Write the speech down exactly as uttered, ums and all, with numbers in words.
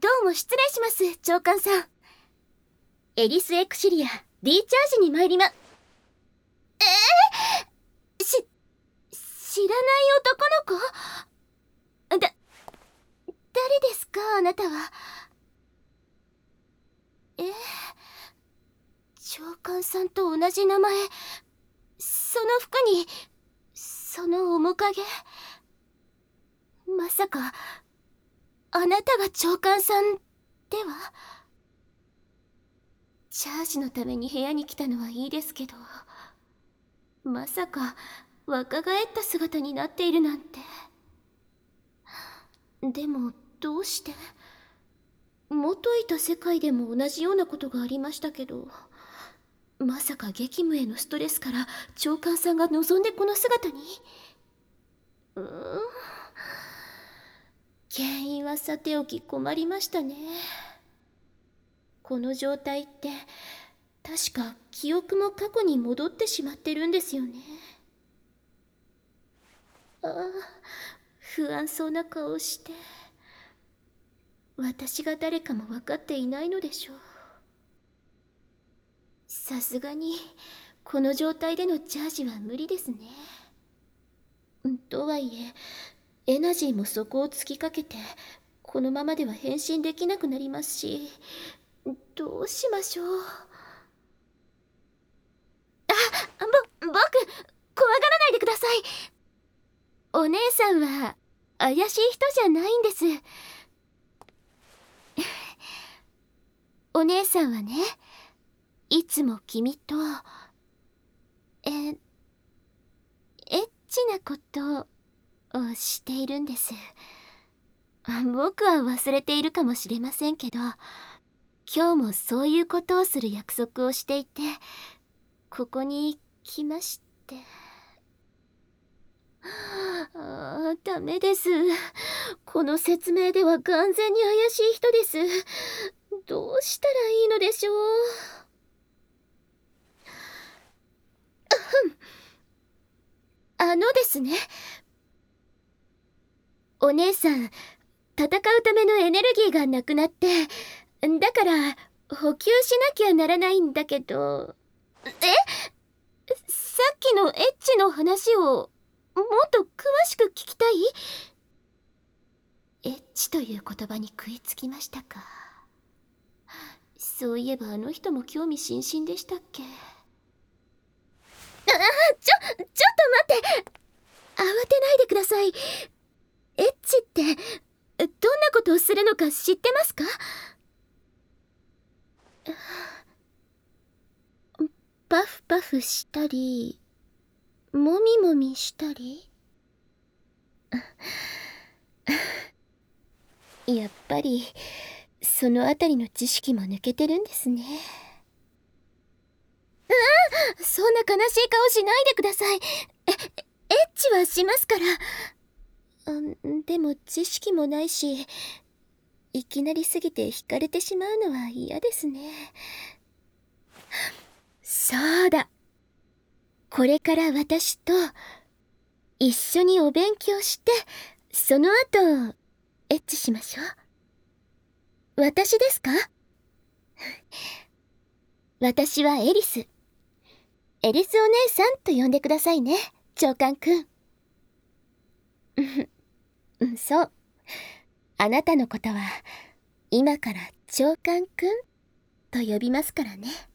どうも失礼します、長官さん。エリスエクシリア D チャージに参りま。えー、し、知らない男の子？だ、誰ですか、あなたは。えー、長官さんと同じ名前。その服に、その面影。まさか、あなたが長官さんでは？チャージのために部屋に来たのはいいですけど、まさか若返った姿になっているなんて。でもどうして？元いた世界でも同じようなことがありましたけど、まさか激務へのストレスから長官さんが望んでこの姿に？うーん、原因はさておき困りましたね。この状態って確か記憶も過去に戻ってしまってるんですよね。ああ、不安そうな顔をして。私が誰かも分かっていないのでしょう。さすがにこの状態でのチャージは無理ですね。とはいえエナジーも底をつきかけて、このままでは変身できなくなりますし、どうしましょう。あ、ぼ、僕、怖がらないでください。お姉さんは怪しい人じゃないんです。お姉さんはね、いつも君とえエッチなことをしているんです。僕は忘れているかもしれませんけど、今日もそういうことをする約束をしていて、ここに来まして。ああ、ダメです。この説明では完全に怪しい人です。どうしたらいいのでしょう。あのですね、お姉さん、戦うためのエネルギーがなくなって、だから補給しなきゃならないんだけど。え？さっきのエッチの話をもっと詳しく聞きたい？エッチという言葉に食いつきましたか。そういえばあの人も興味津々でしたっけ。ああ、ちょ、ちょっと待って。慌てないでください。エッチってどんなことをするのか知ってますか？パフパフしたり、もみもみしたり。やっぱりそのあたりの知識も抜けてるんですね。うわ、そんな悲しい顔しないでください。え、エッチはしますから。でも知識もないし、いきなりすぎて惹かれてしまうのは嫌ですね。そうだ、これから私と一緒にお勉強して、その後エッチしましょう。私ですか？私はエリス。エリスお姉さんと呼んでくださいね、長官くん。そう、あなたのことは今から長官くんと呼びますからね。